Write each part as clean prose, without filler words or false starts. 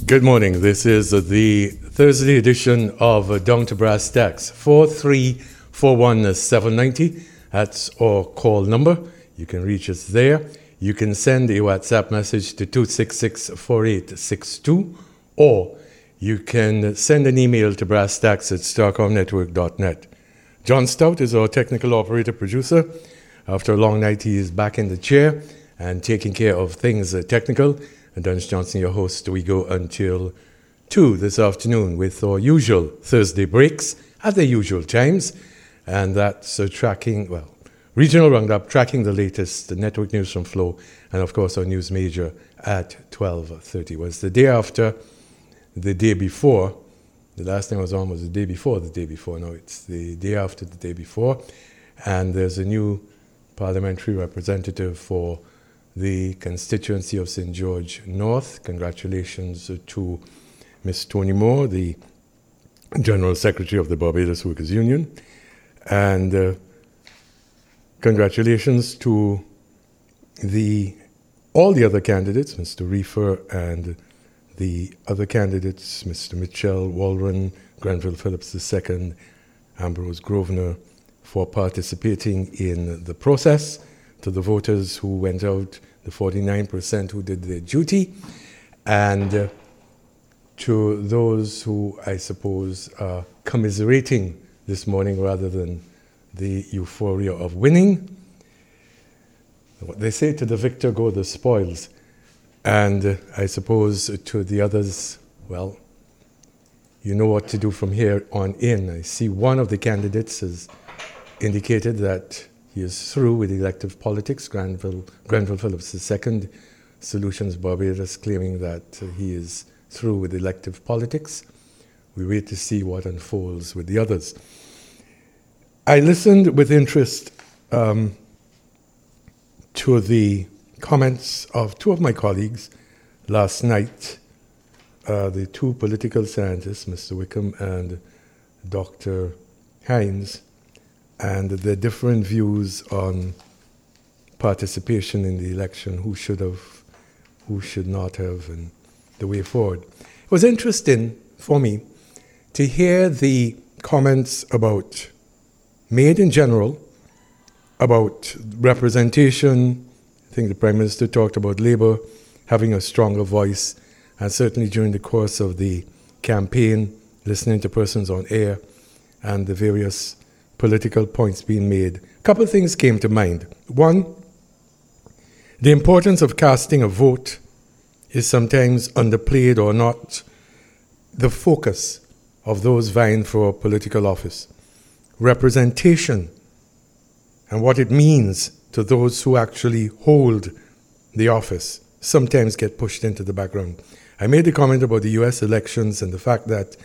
Good morning. This is the Thursday edition of Down to Brass Tacks. 4341790. That's our call number. You can reach us there. You can send a WhatsApp message to 266-4862, or you can send an email to brasstacks@starcomnetwork.net. John Stout is our technical operator producer. After a long night, he is back in the chair and taking care of things technical. And Dennis Johnson, your host. We go until 2 this afternoon with our usual Thursday breaks at the usual times. And that's Regional Roundup, tracking the latest network news from Flow, and of course our news major at 12:30. Was the day after the day before. The last time I was on was the day before the day before. No, it's the day after the day before. And there's a new parliamentary representative for the constituency of St. George North. Congratulations to Ms. Toni Moore, the General Secretary of the Barbados Workers' Union. And congratulations to all the other candidates, Mr. Reefer and the other candidates, Mr. Mitchell, Walron, Grenville Phillips II, Ambrose Grosvenor, for participating in the process. To the voters who went out, the 49% who did their duty, and to those who, I suppose, are commiserating this morning rather than the euphoria of winning. What they say, to the victor go the spoils. And I suppose to the others, well, you know what to do from here on in. I see one of the candidates has indicated that he is through with elective politics. Grenville Phillips II, Solutions Barbados, claiming that he is through with elective politics. We wait to see what unfolds with the others. I listened with interest to the comments of two of my colleagues last night, the two political scientists, Mr. Wickham and Dr. Hines, and their different views on participation in the election, who should have, who should not have, and the way forward. It was interesting for me to hear the comments made in general about representation. I think the Prime Minister talked about Labour having a stronger voice, and certainly during the course of the campaign, listening to persons on air and the various political points being made. A couple of things came to mind. One, the importance of casting a vote is sometimes underplayed or not the focus of those vying for political office. Representation and what it means to those who actually hold the office sometimes get pushed into the background. I made the comment about the US elections and the fact that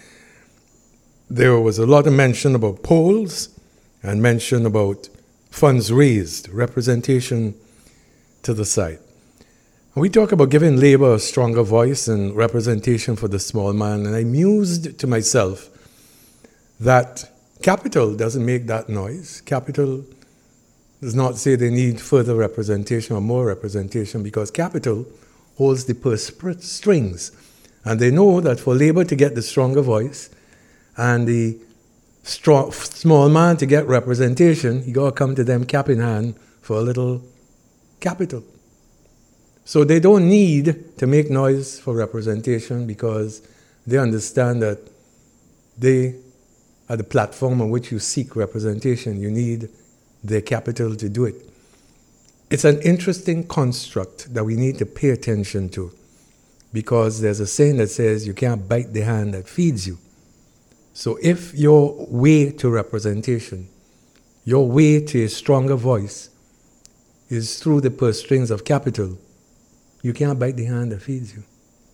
there was a lot of mention about polls and mention about funds raised, representation to the side. And we talk about giving Labour a stronger voice and representation for the small man, and I mused to myself that Capital doesn't make that noise. Capital does not say they need further representation or more representation, because Capital holds the purse strings. And they know that for Labour to get the stronger voice and the small man to get representation, you got to come to them cap in hand for a little capital. So they don't need to make noise for representation, because they understand that they are the platform on which you seek representation. You need their capital to do it. It's an interesting construct that we need to pay attention to, because there's a saying that says you can't bite the hand that feeds you. So if your way to representation, your way to a stronger voice is through the purse strings of capital, you can't bite the hand that feeds you.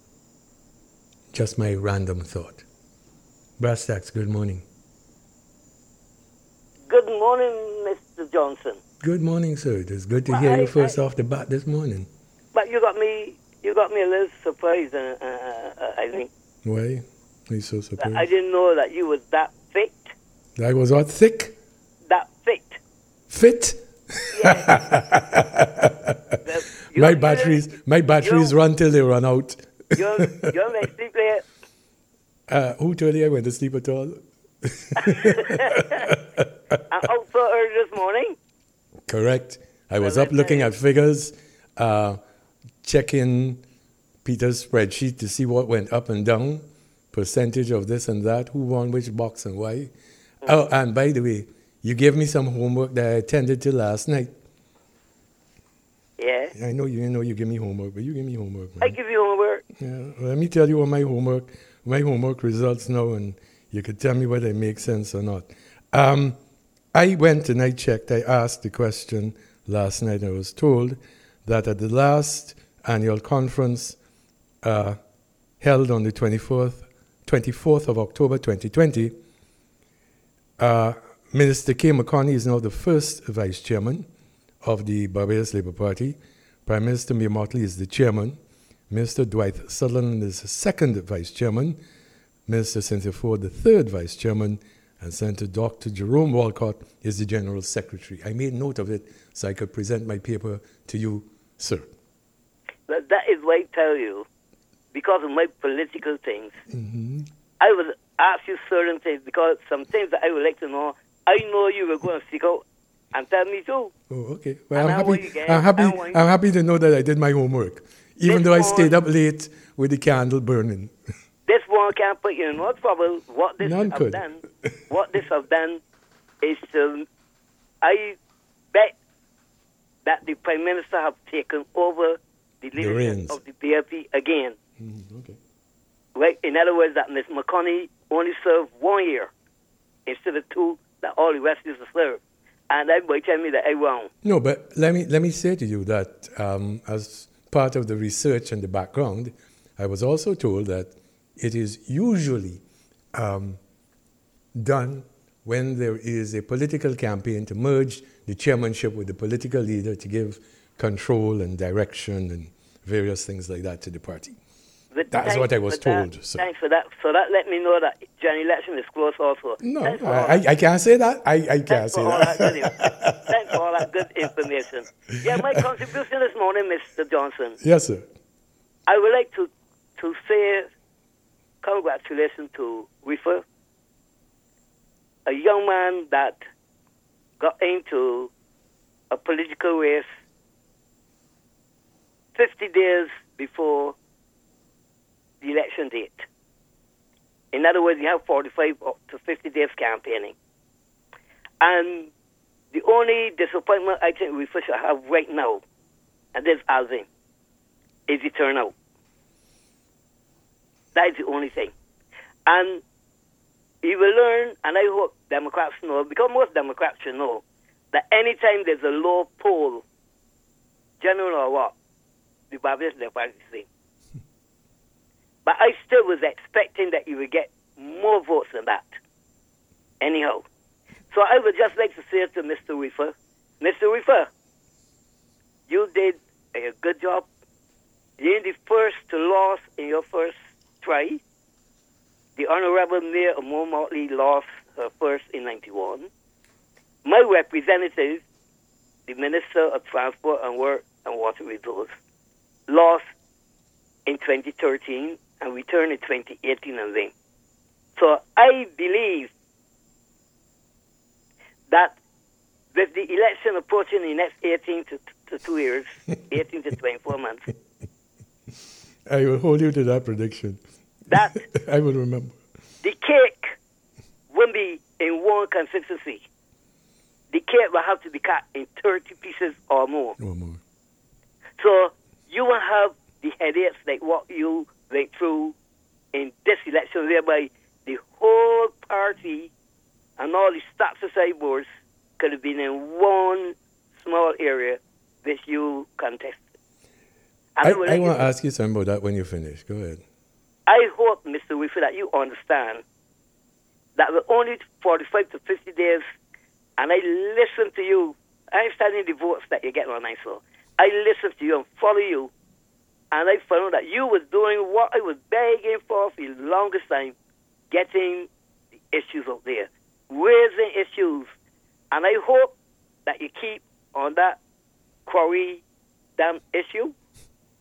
Just my random thought. Brass Tacks, good morning. Good morning, Mr. Johnson. Good morning, sir. It is good to hear you first off the bat this morning. But you got me a little surprised, I think. Why? Are you so surprised? I didn't know that you was that fit. I was what? Thick? That fit. Fit? Yeah. My batteries run till they run out. You're my sleep late. Who told you I went to sleep at all? I'm out so early this morning. Correct. I was Well, up looking I- at figures, checking Peter's spreadsheet to see what went up and down, percentage of this and that, who won which box and why. Oh, and by the way, you gave me some homework that I attended to last night. Yeah. I know you give me homework, but you give me homework, I man. give you homework. Yeah, well, let me tell you what my homework results now, and you could tell me whether it makes sense or not. I went and I checked. I asked the question last night. I was told that at the last annual conference held on the 24th of October 2020, Minister Kay McCartney is now the first vice chairman of the Barbados Labour Party. Prime Minister Mia Mottley is the chairman. Minister Dwight Sutherland is the second vice chairman. Minister Cynthia Ford, the third vice chairman. And Senator Dr. Jerome Walcott is the general secretary. I made note of it so I could present my paper to you, sir. But that is why I tell you, because of my political things, Mm-hmm. I would ask you certain things because some things that I would like to know, I know you were going to seek out and tell me too. Oh, okay. Well, And I'm I want happy. you guys- I'm happy. I want you- I'm happy to know that I did my homework, even This though I one- stayed up late with the candle burning. This one can't put you in no trouble. What this None have could. done, what this have done is to, I bet that the Prime Minister have taken over the leadership reins. of the BLP again. Okay. Right? In other words, that Ms. McConney only served 1 year instead of 2 that all the rest used to serve. And everybody tell me that I'm wrong. No, but let me say to you that as part of the research and the background, I was also told that it is usually done when there is a political campaign to merge the chairmanship with the political leader to give control and direction and various things like that to the party. But That's thanks what I was for that. told, sir. Thanks for that. So that let me know that Johnny election is close also. No, Thanks for all that. I can't say that. I can't Thanks say for all that that. good Thanks for all that good information. Yeah, my contribution this morning, Mr. Johnson. Yes, sir. I would like to say congratulations to Reefer, a young man that got into a political race 50 days before the election date. In other words, you have 45 up to 50 days campaigning. And the only disappointment I think we should have right now, and this is Alvin, is the turnout. That is the only thing. And he will learn, and I hope Democrats know, because most Democrats should know, that anytime there's a low poll, general or what, the Barbados Democrats is the same. But I still was expecting that you would get more votes than that. Anyhow. So I would just like to say to Mr. Reefer, Mr. Reefer, you did a good job. You're the first to lose in your first try. The Honorable Mayor of Moore Motley lost her first in 91. My representative, the Minister of Transport and Work and Water Resources, lost in 2013 and returned in 2018 and then. So I believe that with the election approaching in the next 18 to 2 years, 18 to 24 months, I will hold you to that prediction. that I will remember. the cake won't be in one consistency. The cake will have to be cut in 30 pieces or more. One more. So you will have the headaches like what you went through in this election, whereby the whole party and all the staff aside boards could have been in one small area which you contested. I would want like to ask you something about that when you finish. Go ahead. I hope, Mr. Wifford, that you understand that we're only 45 to 50 days, and I listen to you. I'm studying the votes that you're getting on ISO. I listen to you and follow you, and I found that you was doing what I was begging for the longest time, getting the issues out there, raising issues, and I hope that you keep on that quarry dam issue.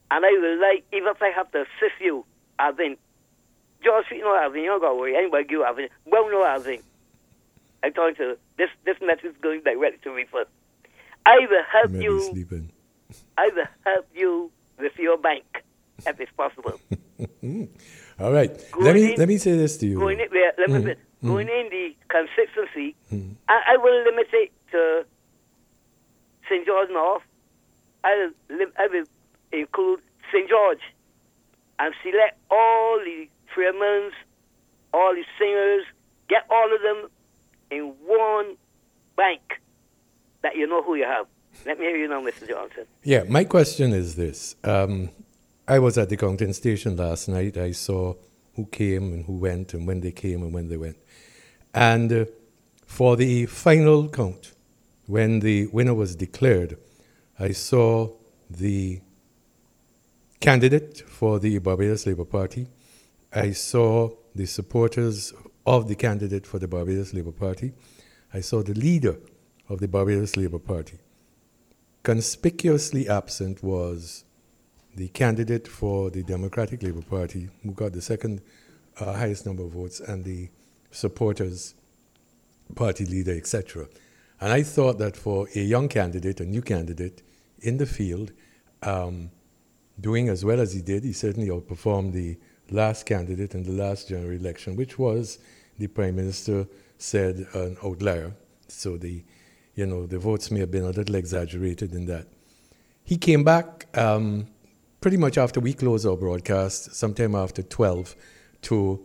And I will like, even if I have to assist you, Alvin, just you know, Alvin, you don't got to worry. Anybody give Alvin. Well, no, Alvin. I'm talking to this message is going directly to me first. I will help Maybe you. sleeping. I will help you with your bank if it's possible. All right. Let me say this to you. Going in the consistency, I will limit it to St. George North. I will include St. George and select all the Freemans, all the singers, get all of them in one bank that you know who you have. Let me hear you now, Mr. Johnson. Yeah, my question is this. I was at the counting station last night. I saw who came and who went and when they came and when they went. And for the final count, when the winner was declared, I saw the candidate for the Barbados Labour Party. I saw the supporters of the candidate for the Barbados Labour Party. I saw the leader of the Barbados Labour Party. Conspicuously absent was the candidate for the Democratic Labour Party, who got the second highest number of votes, and the supporters, party leader, etc. And I thought that for a young candidate, a new candidate in the field, doing as well as he did, he certainly outperformed the last candidate in the last general election, which was, the Prime Minister said, an outlier. So the votes may have been a little exaggerated in that. He came back pretty much after we closed our broadcast, sometime after 12, to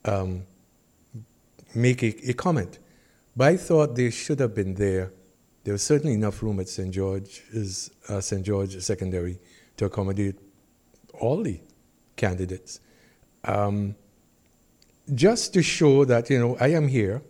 make a comment. But I thought they should have been there. There was certainly enough room at St. George Secondary to accommodate all the candidates. Just to show that, I am here.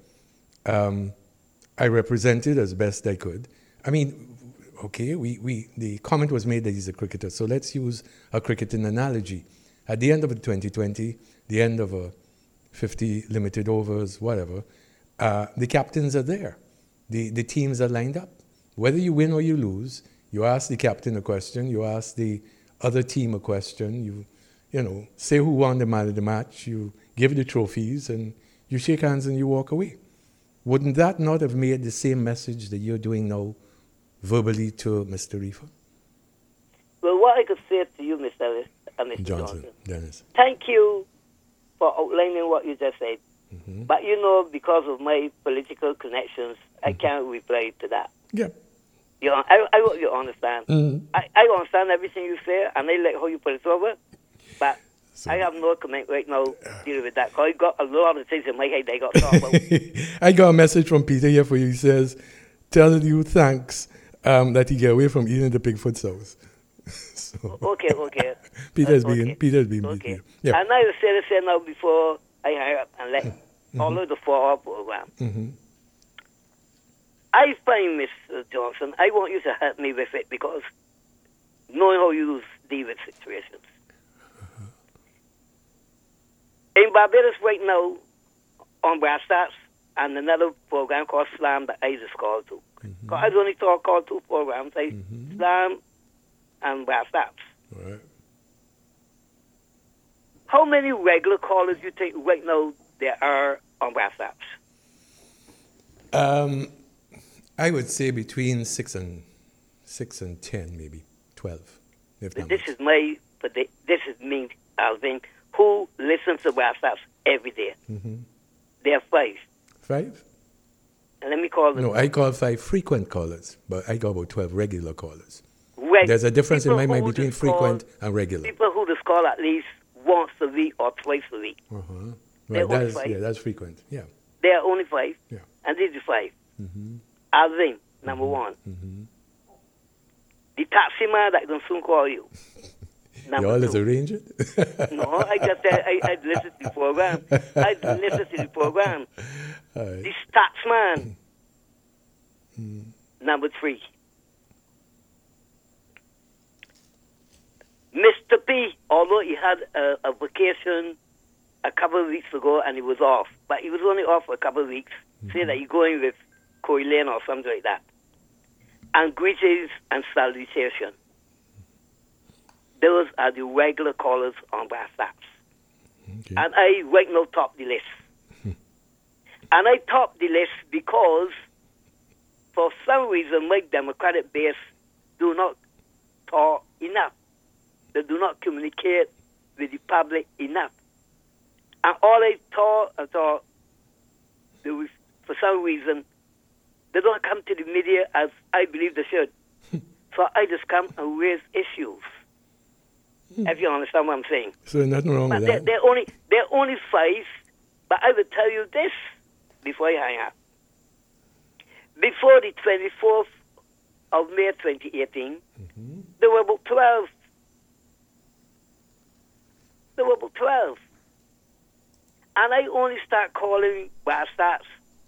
I represented as best I could. I mean, okay, the comment was made that he's a cricketer, so let's use a cricketing analogy. At the end of the 2020, the end of a 50 limited overs, whatever, the captains are there. The teams are lined up. Whether you win or you lose, you ask the captain a question, you ask the other team a question, you say who won the man of the match, you give the trophies, and you shake hands and you walk away. Wouldn't that not have made the same message that you're doing now verbally to Mr. Rifa? Well, what I could say to you, Mr. Ellis, and Mr. Johnson, Dennis. Thank you for outlining what you just said. Mm-hmm. But because of my political connections, I can't reply to that. Yeah. I hope you understand. Mm-hmm. I understand everything you say, and I like how you put it over, but I have no comment right now dealing with that, because I got a lot of things in my head I got to talk about. I got a message from Peter here for you. He says, telling you thanks that he get away from eating the Bigfoot sauce. So. Okay. Peter's being okay. Yeah. And I will say this now before I hang up and let all of the follow-up program. Mm-hmm. I find, Mr. Johnson, I want you to help me with it, because knowing how you deal with situations. In Barbados right now, on Brass Taps, and another program called Slam that I just called to. Mm-hmm. I only called two programs, Slam and Brass Taps. Right. How many regular callers do you think right now there are on Brass Taps? I would say between 6 and 10, maybe 12. If not this is me, Alvin, who listens to Brass Taps every day. Mm-hmm. There are 5. 5? And let me call them. No, I call 5 frequent callers, but I got about 12 regular callers. There's a difference in my mind between frequent and regular. People who just call at least once a week or twice a week. Uh-huh. Right, that's frequent. Yeah. There are only 5. Yeah. And these are 5. Mm-hmm. Alvin, number 1. Mm-hmm. The taxi man that can soon call you. You always arrange it? No, I just said I'd listen to the program. Right. The taxman, number 3. Mr. P, although he had a vacation a couple of weeks ago and he was off, but he was only off for a couple of weeks, say that he's going with Corey Lane or something like that. And greetings and salutation. those are the regular callers on brass tacks. Okay. And I right now top the list. And I top the list because for some reason my Democratic base do not talk enough. They do not communicate with the public enough. And all I thought, for some reason, they don't come to the media as I believe they should. So I just come and raise issues. If you understand what I'm saying. So nothing wrong with that. They're only 5, but I will tell you this before I hang up. Before the 24th of May 2018, there were about 12. There were about 12. And I only start calling brass tacks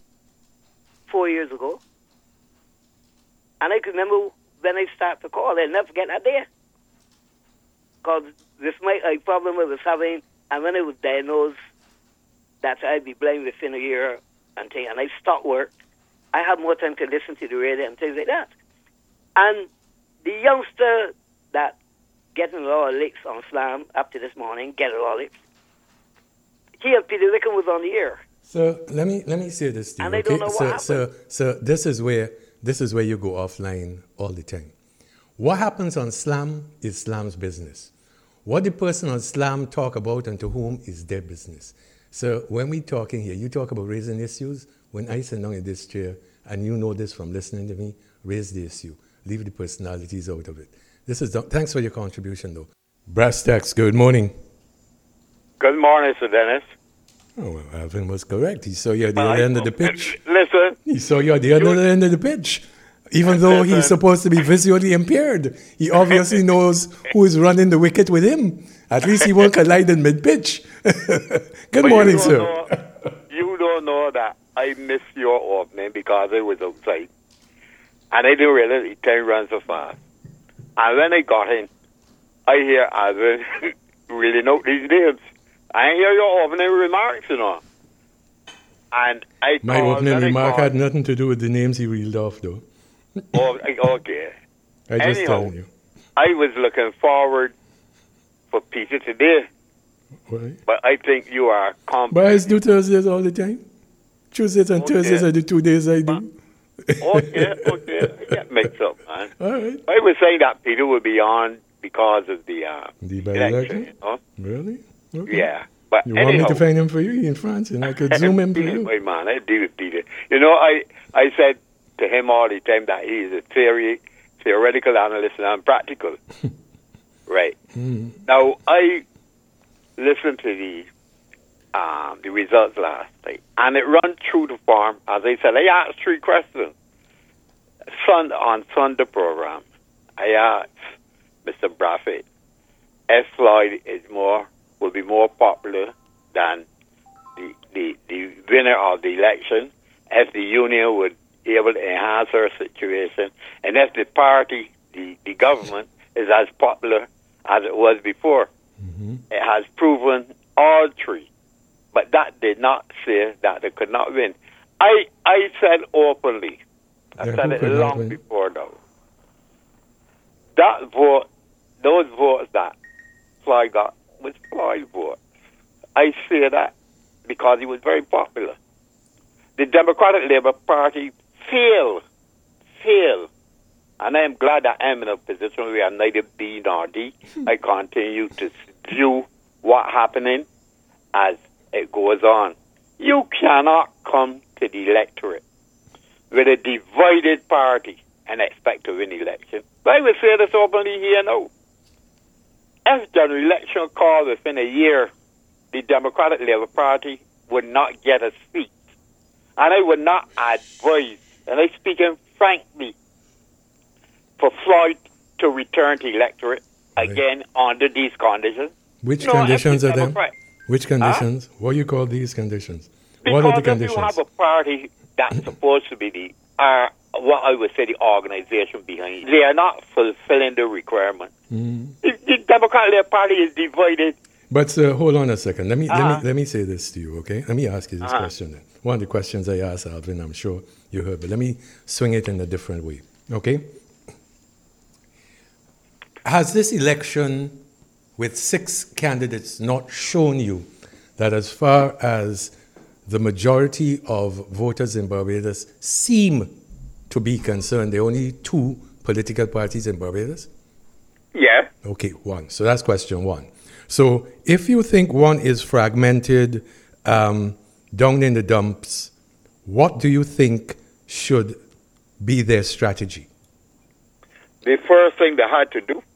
4 years ago. And I can remember when I started to call, I'll never forget that day. Because this my problem I was having, and when I was diagnosed that I'd be blind within a year and things, and I stopped work, I had more time to listen to the radio and things like that. And the youngster that getting a lot of licks on Slam up to this morning, get a lot of licks, he and Peter Wickham was on the air. So let me say this to you. And I don't know what happened. So this is where you go offline all the time. What happens on Slam is Slam's business. What the person on Slam talk about and to whom is their business. So when we talking here, you talk about raising issues. When I sit down in this chair, and you know this from listening to me, raise the issue. Leave the personalities out of it. Thanks for your contribution, though. Brass Tacks, good morning. Good morning, Sir Dennis. Oh, well, Alvin was correct. He saw you at the other end of the pitch. Listen. He saw you at the other end of the pitch. Even though he's supposed to be visually impaired, he obviously knows who is running the wicket with him. At least he won't collide in mid-pitch. Good morning, sir. You don't know that I missed your opening because I was outside. And I didn't realize the time ran so fast. And when I got in, I hear Alvin really know these names. I hear your opening remarks, you know. And my opening remark had nothing to do with the names he reeled off, though. Oh, okay. I just telling you. I was looking forward for Peter today. Right. But I think you are But I do Thursdays all the time. Tuesdays and Thursdays are the 2 days I do. Okay. I get mixed up, man. All right. I was saying that Peter would be on because of the election. You know? Really? Okay. Yeah. But you want me to find him for you? He's in France, and I could zoom him for you. Wait, man, I do with Peter. You know, I said to him all the time that he's a theoretical analyst and I'm practical. Right. Now, I listened to the results last night, and it ran through the farm. As I said, I asked 3 questions. On Sunday program, I asked Mr. Braffett if Floyd will be more popular than the winner of the election, if the union would be able to enhance our situation, and if the party, the government, is as popular as it was before. It has proven all 3. But that did not say that they could not win. I said openly, I said it long before though, those votes that Floyd got was Floyd votes. I say that because he was very popular. The Democratic Labour Party failed. And I am glad that I'm in a position where I'm neither B nor D. I continue to view what's happening as it goes on. You cannot come to the electorate with a divided party and expect to win the election. But I will say this openly here now. If the election called within a year, the Democratic Labour Party would not get a seat. And I would not advise, and I'm speaking frankly, for Floyd to return to the electorate again under these conditions. Which conditions are them? Which conditions? What do you call these conditions? Because what are the conditions? If you have a party that's supposed to be what I would say the organization behind, they are not fulfilling the requirement. The Democratic Party is divided. But hold on a second. Let me say this to you, okay? Let me ask you this question then. One of the questions I asked Alvin, I'm sure you heard, but let me swing it in a different way, okay? has this election with 6 candidates not shown you that as far as the majority of voters in Barbados seem to be concerned, there are only 2 political parties in Barbados? Yeah. Okay, 1. So that's question 1. So if you think one is fragmented, down in the dumps, what do you think should be their strategy? The first thing they had to do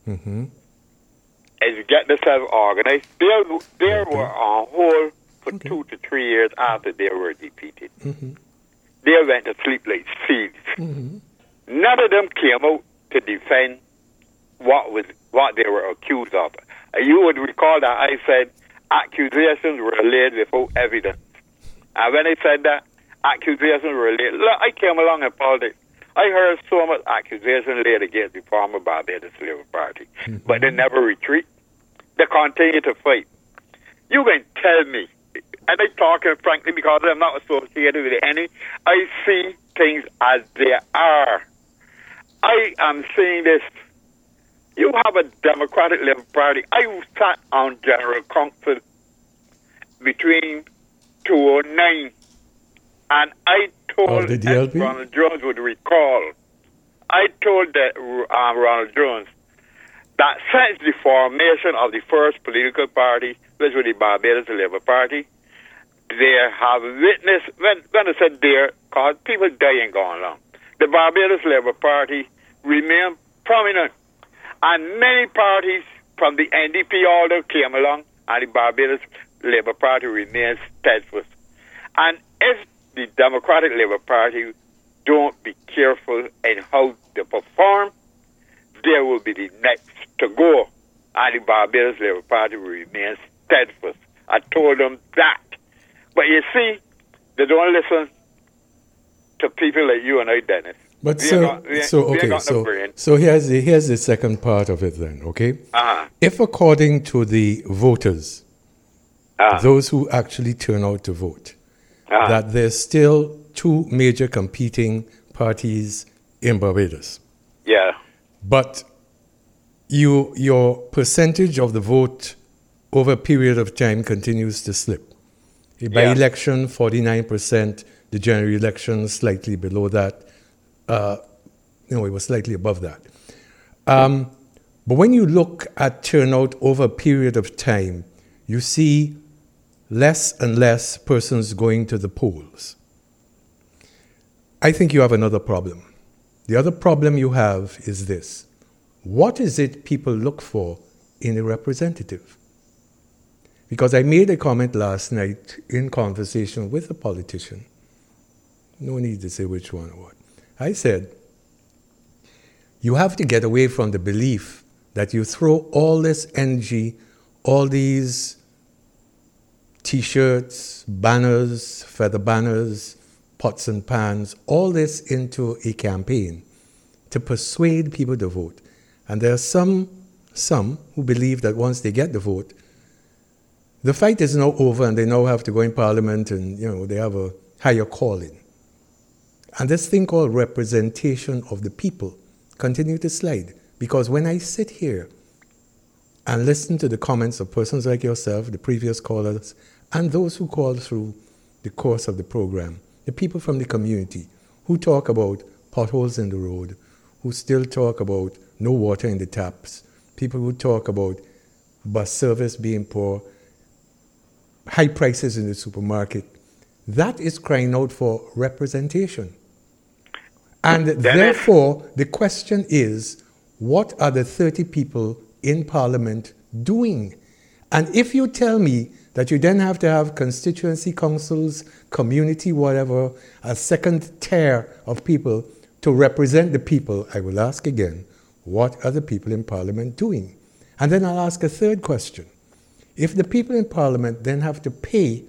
is get themselves organized. They were on hold for 2 to 3 years after they were defeated. They went to sleep like seeds. None of them came out to defend what they were accused of. You would recall that I said accusations were laid without evidence. And when I said that, accusations were laid. Look, I came along in politics. I heard so much accusation laid against the former Barbados Labour Party, but they never retreat. They continue to fight. You can tell me, and I'm talking frankly because I'm not associated with any, I see things as they are. I am saying this. You have a Democratic Labour Party. I sat on General Council between 2009, and I told Ronald Jones would recall. I told Ronald Jones that since the formation of the first political party, which was the Barbados Labour Party, they have witnessed, when I said there, because people dying going along, the Barbados Labour Party remained prominent. And many parties from the NDP order came along, and the Barbados Labour Party remains steadfast. And if the Democratic Labour Party don't be careful in how they perform, they will be the next to go, and the Barbados Labour Party will remain steadfast. I told them that. But you see, they don't listen to people like you and I, Dennis. But so here's the second part of it then, okay? If according to the voters, those who actually turn out to vote, that there's still 2 major competing parties in Barbados. Yeah. But your percentage of the vote over a period of time continues to slip. By election, 49%, the general election slightly below that. It was slightly above that. But when you look at turnout over a period of time, you see less and less persons going to the polls. I think you have another problem. The other problem you have is this. What is it people look for in a representative? Because I made a comment last night in conversation with a politician. No need to say which one or what. I said, you have to get away from the belief that you throw all this energy, all these T-shirts, banners, feather banners, pots and pans, all this into a campaign to persuade people to vote. And there are some who believe that once they get the vote, the fight is now over and they now have to go in Parliament and, they have a higher calling. And this thing called representation of the people continue to slide. Because when I sit here and listen to the comments of persons like yourself, the previous callers, and those who call through the course of the program, the people from the community who talk about potholes in the road, who still talk about no water in the taps, people who talk about bus service being poor, high prices in the supermarket, that is crying out for representation. And therefore, the question is, what are the 30 people in Parliament doing? And if you tell me that you then have to have constituency councils, community, whatever, a second tier of people to represent the people, I will ask again, what are the people in Parliament doing? And then I'll ask a third question. If the people in Parliament then have to pay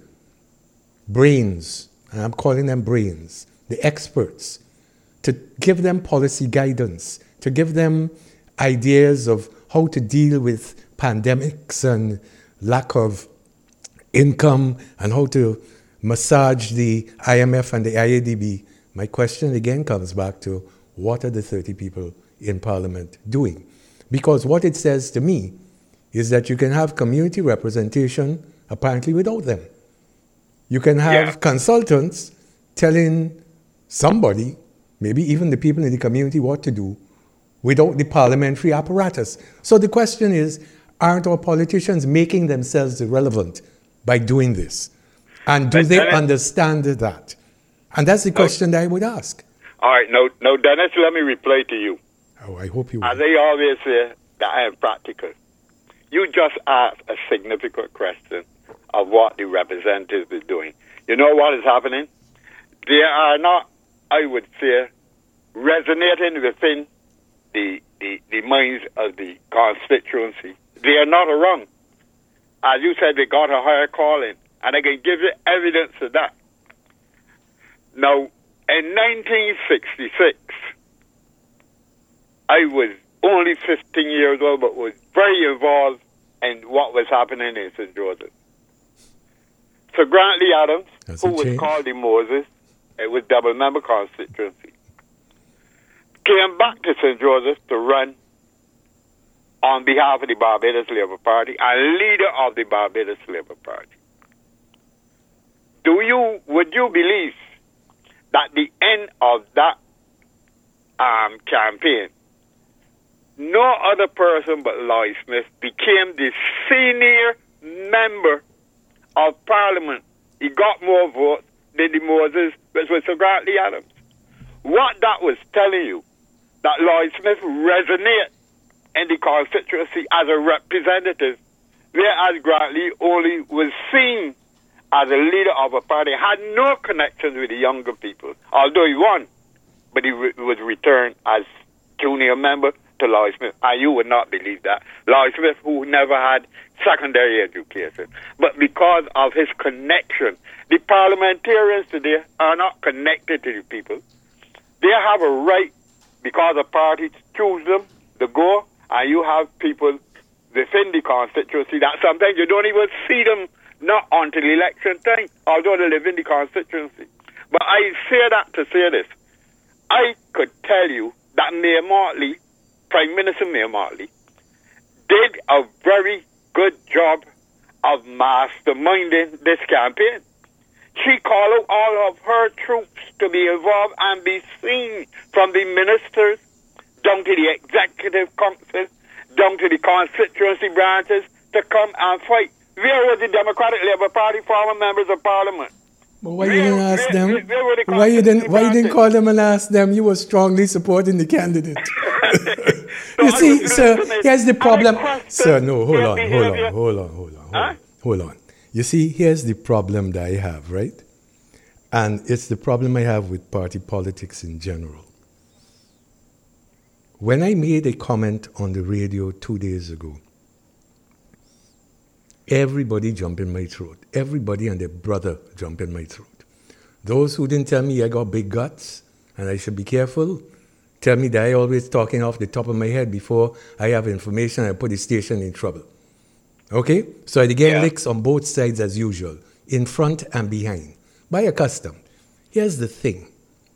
brains, and I'm calling them brains, the experts, to give them policy guidance, to give them ideas of how to deal with pandemics and lack of income and how to massage the IMF and the IADB, my question again comes back to what are the 30 people in Parliament doing? Because what it says to me is that you can have community representation apparently without them. You can have consultants telling somebody, maybe even the people in the community, what to do without the parliamentary apparatus. So the question is, aren't our politicians making themselves irrelevant by doing this? And do they understand that? And that's the question that I would ask. All right, no, Dennis, let me reply to you. Oh, I hope you will. As I always say, that I am practical. You just asked a significant question of what the representatives are doing. You know what is happening? They are not, I would say, resonating within the minds of the constituency. They are not around. As you said, they got a higher calling, and I can give you evidence of that. Now, in 1966, I was only 15 years old, but was very involved in what was happening in St. Joseph. So Grant Lee Adams, who was called the Moses, it was double-member constituency, came back to St. Joseph to run on behalf of the Barbados Labour Party and leader of the Barbados Labour Party. Would you believe that the end of that campaign, no other person but Lloyd Smith became the senior member of Parliament? He got more votes than the Moses, which was Sir Grant Lee Adams. What that was telling you, that Lloyd Smith resonated in the constituency as a representative, whereas Grant Lee only was seen as a leader of a party, had no connections with the younger people, although he won, but he was returned as junior member to Lloyd Smith. And you would not believe that. Lloyd Smith, who never had secondary education, but because of his connection, the parliamentarians today are not connected to the people. They have a right, because a party choose them to go, and you have people within the constituency that sometimes you don't even see them, not until election time, although they live in the constituency. But I say that to say this. I could tell you that Mayor Motley, Prime Minister Mayor Motley, did a very good job of masterminding this campaign. She called out all of her troops to be involved and be seen, from the ministers down to the executive council, down to the constituency branches, to come and fight. Where was the Democratic Labour Party former members of Parliament? But why you didn't ask them? Why you didn't call them and ask them? You were strongly supporting the candidate. You see, sir, here's the problem. Sir, no, hold on. You see, here's the problem that I have, right? And it's the problem I have with party politics in general. When I made a comment on the radio 2 days ago, everybody jumped in my throat. Everybody and their brother jumped in my throat. Those who didn't tell me I got big guts and I should be careful, tell me that I always talking off the top of my head before I have information and I put the station in trouble. Okay? So I get licks on both sides as usual, in front and behind, by a custom. Here's the thing.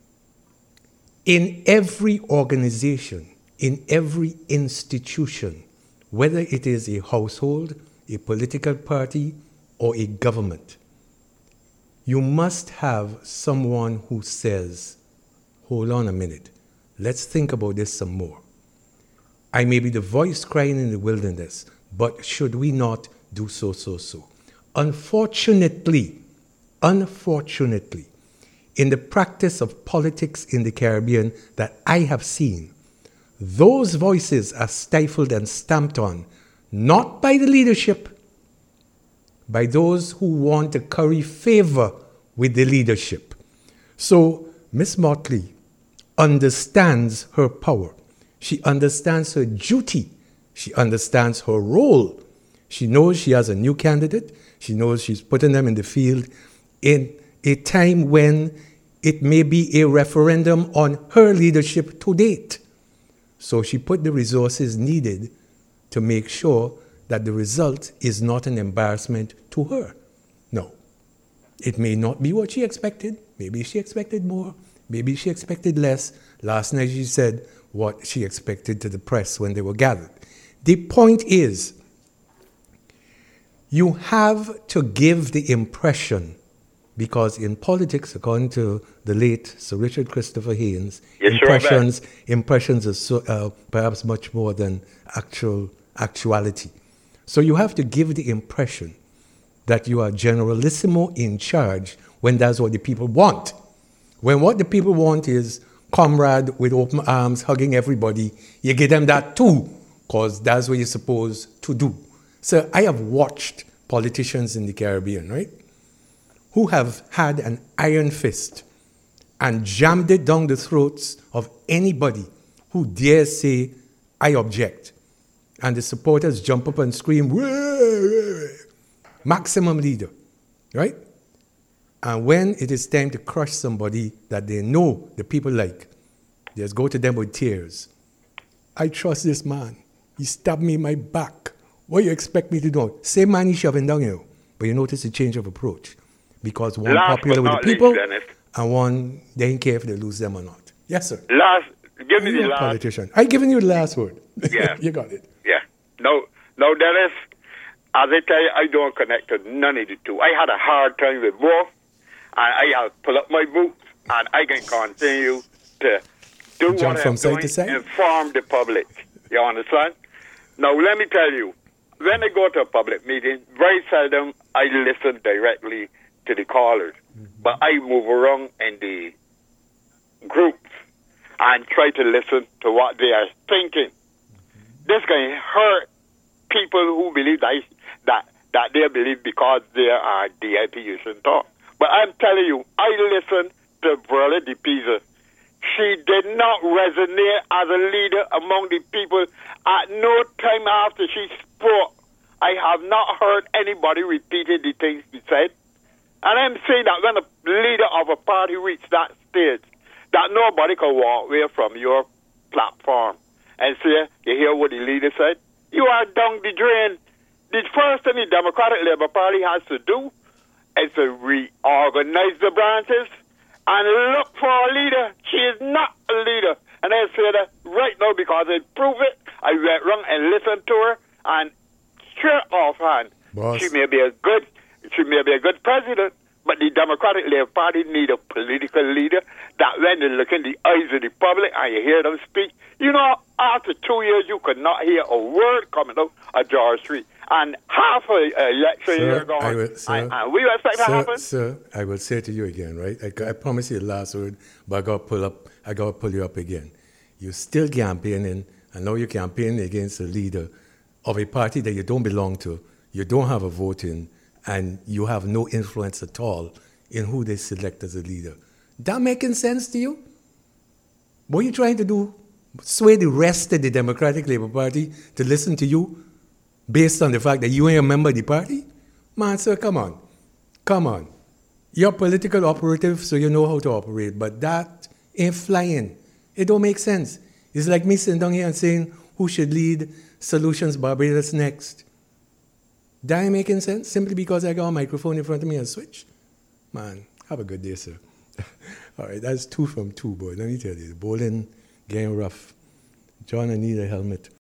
In every organization, in every institution, whether it is a household, a political party, or a government, you must have someone who says, hold on a minute, let's think about this some more. I may be the voice crying in the wilderness, but should we not do so? Unfortunately, in the practice of politics in the Caribbean that I have seen, those voices are stifled and stamped on, not by the leadership, by those who want to curry favor with the leadership. So Miss Motley understands her power. She understands her duty. She understands her role. She knows she has a new candidate. She knows she's putting them in the field in a time when it may be a referendum on her leadership to date. So she put the resources needed to make sure that the result is not an embarrassment to her. No. It may not be what she expected. Maybe she expected more. Maybe she expected less. Last night she said what she expected to the press when they were gathered. The point is, you have to give the impression, because in politics, according to the late Sir Richard Christopher Haynes, Yes, impressions are perhaps much more than actuality. So you have to give the impression that you are generalissimo in charge when that's what the people want. When what the people want is comrade with open arms, hugging everybody, you give them that too, because that's what you're supposed to do. So I have watched politicians in the Caribbean, right, who have had an iron fist and jammed it down the throats of anybody who dares say, I object. And the supporters jump up and scream, "Wah, wah, wah." Maximum leader, right? And when it is time to crush somebody that they know the people like, they just go to them with tears. I trust this man. He stabbed me in my back. What do you expect me to do? Same man he's shoving down here. But you notice a change of approach. Because one popular with the people, and one, they don't care if they lose them or not. Yes, sir. Give me the last. Politician. I'm giving you the last word. Yeah. You got it. Yeah. No, Dennis, as I tell you, I don't connect to none of the two. I had a hard time with both, and I have pull up my boots, and I can continue to do Jump what from I'm side doing, to side? inform the public. You understand? Now, let me tell you, when I go to a public meeting, very seldom I listen directly to the callers, but I move around in the groups and try to listen to what they are thinking. This can hurt people who believe that they believe because they are DIP you shouldn't talk. But I'm telling you, I listened to Verla DePisa. She did not resonate as a leader among the people. At no time after she spoke, I have not heard anybody repeated the things she said. And I'm saying that when a leader of a party reached that stage, that nobody can walk away from your platform and say, you hear what the leader said? You are down the drain. The first thing the Democratic Labour Party has to do is to reorganize the branches and look for a leader. She is not a leader. And I say that right now because I prove it. I went wrong and listened to her, and straight offhand, she may be a good president, but the Democratic Labour Party need a political leader that when they look in the eyes of the public and you hear them speak, you know, after 2 years you could not hear a word coming out of George Street. And half an election year gone, and we expect to happen. Sir, I will say to you again, right? I promise you the last word, but I got to pull you up again. You're still campaigning, and now you're campaigning against a leader of a party that you don't belong to, you don't have a vote in, and you have no influence at all in who they select as a leader. That making sense to you? What are you trying to do? Sway the rest of the Democratic Labour Party to listen to you based on the fact that you ain't a member of the party? Man, sir, come on. You're a political operative, so you know how to operate, but that ain't flying. It don't make sense. It's like me sitting down here and saying who should lead Solutions Barbados next. That ain't making sense simply because I got a microphone in front of me and switch. Man, have a good day, sir. All right, that's 2 from 2, boy. Let me tell you, the bowling getting rough. John, I need a helmet.